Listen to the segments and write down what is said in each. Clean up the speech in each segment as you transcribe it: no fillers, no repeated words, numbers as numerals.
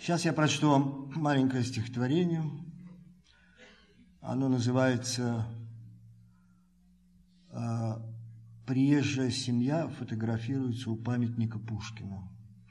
Сейчас я прочту вам маленькое стихотворение. Оно называется «Приезжая семья фотографируется у памятника Пушкину».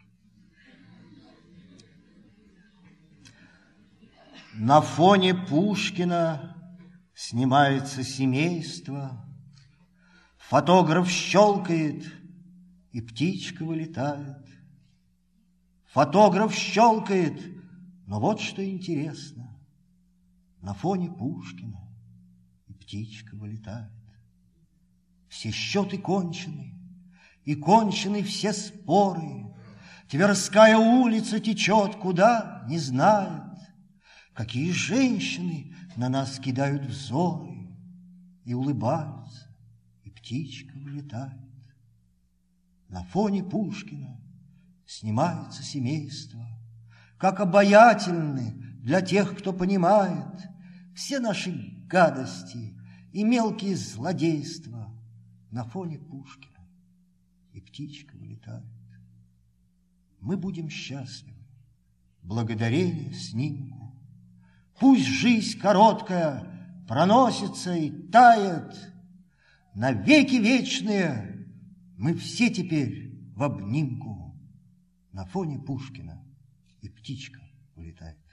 На фоне Пушкина снимается семейство, фотограф щелкает, и птичка вылетает. Фотограф щелкает, но вот что интересно. На фоне Пушкина и птичка вылетает. Все счеты кончены, и кончены все споры. Тверская улица течет куда, не знает. Какие женщины на нас кидают взоры и улыбаются, и птичка вылетает. На фоне Пушкина снимается семейство, как обаятельны для тех, кто понимает все наши гадости и мелкие злодейства. На фоне Пушкина и птичка вылетает. Мы будем счастливы, благодарение снимку. Пусть жизнь короткая проносится и тает, навеки вечные мы все теперь в обнимку. На фоне Пушкина и птичка улетает.